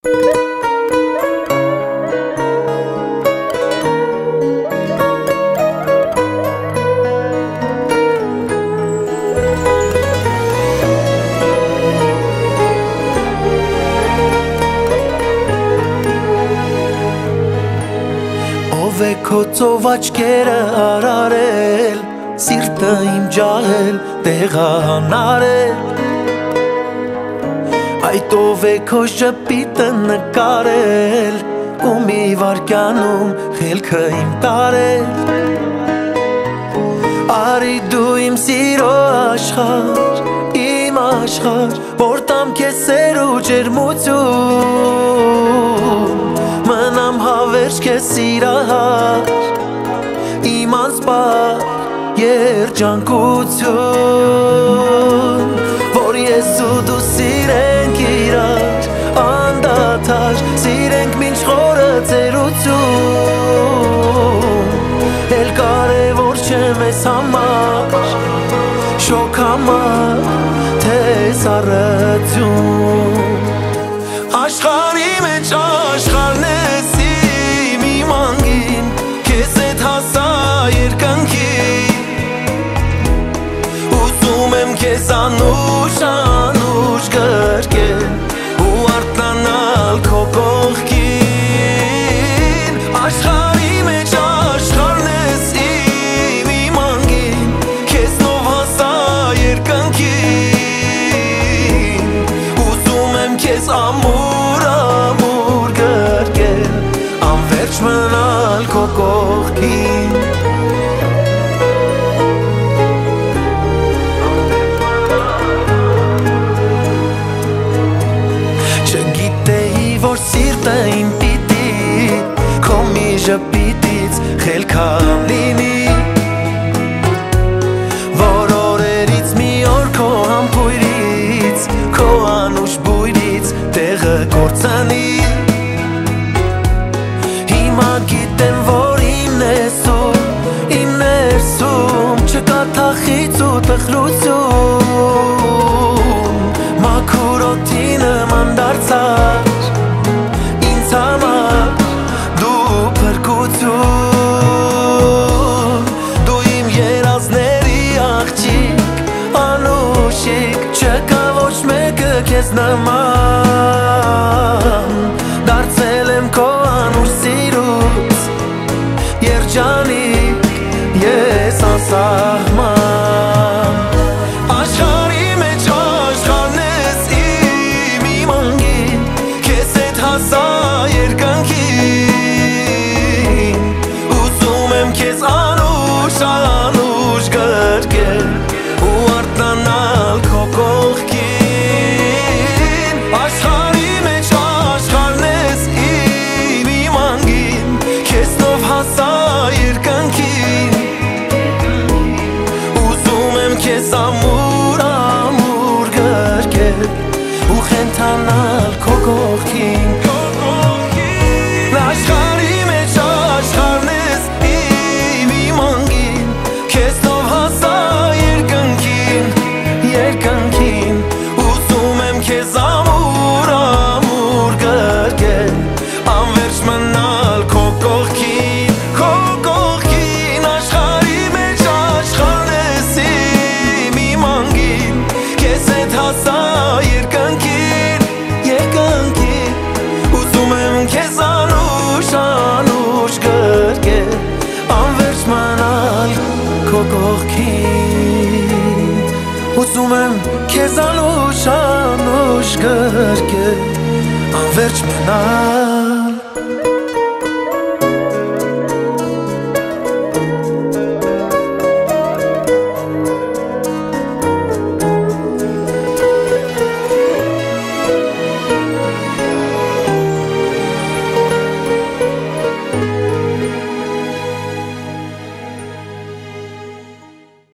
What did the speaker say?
Ով է քո ծով աչքերը արարել, սիրտը իմ ջահել, տեղանարել։ Այդ ով է քո շպիտը նկարել, ու մի վարկյանում խելքը իմ տարել։ Արի դու իմ սիրո աշխարհ, իմ աշխարհ, որ տամ քեզ սեր ու ջերմություն, մնամ հավերժ քեզ սիրահար, իմ անսպար երջանկություն, որ ես ու դու սիրենք իրար, անդադար սիրենք մինչ խորը ծերություն, էլ կարևոր չէ մեզ համար, շոք համար, թե սառեցում։ Աշխարհի մեջ աշխարհն ես իմ իմանգին, քեզ հետ հասա երկնքին, ուզում եմ քեզ անուշ անուշ գրկել ու արթնանալ քո կողքին։ Աշխարհի մեջ աշխարհն ես իմ իմանգին, քեզնով հասա երկնքին, ուզում եմ քեզ ամուր ամուր գրկել, անվերջ մնալ քո կողքին։ Չգիտեի, որ սիրտը իմ պիտի քո մի ժպիտից խելքան լինի, որ օրերից մի օր քո համբույրից, քո անուշ բույրից տեղը կորցնի։ Հիմա գիտեմ, որ իմ ներսում չկա թախիծ ու տխրություն, մաքուր օդի նման դարձար ինձ համար դու փրկություն, դու իմ երազների աղջիկ, անուշիկ, չկա ոչ մեկը քեզ նման, դարձել եմ քո անուշ սիրուց երջանիկ, ես անսահման։ Աշխարհի մեջ աշխարհն ես իմ իմանգին, քեզ հետ հասա երկնքին, ուզում եմ քեզ անուշ անուշ գրկել ու արթնանալ քո կողքին։ Աշխարհի մեջ աշխարհն ես իմ իմանգին, քեզնով հասա երկնքին, ուզում եմ քեզ ամուր ամուր գրկել ու խենթանալ քո կողքին։ Աշխարհի մեջ աշխարհն ես իմ իմանգին, քեզնով հասա երկնքին, երկնքին, ուզում եմ քեզ ամուր ամուր գրկել, անվերջ մնալ քո կողքին, քո կողքին։ Աշխարհի մեջ աշխարհն ես իմ իմանգին, քեզ հետ հասա երկնքին, երկնքին, ուզում եմ քեզ անուշ անուշ գրկել, անվերջ մնալ քո կողքին, ուզում եմ քեզ անուշ անուշ գրկել, անվերջ մնալ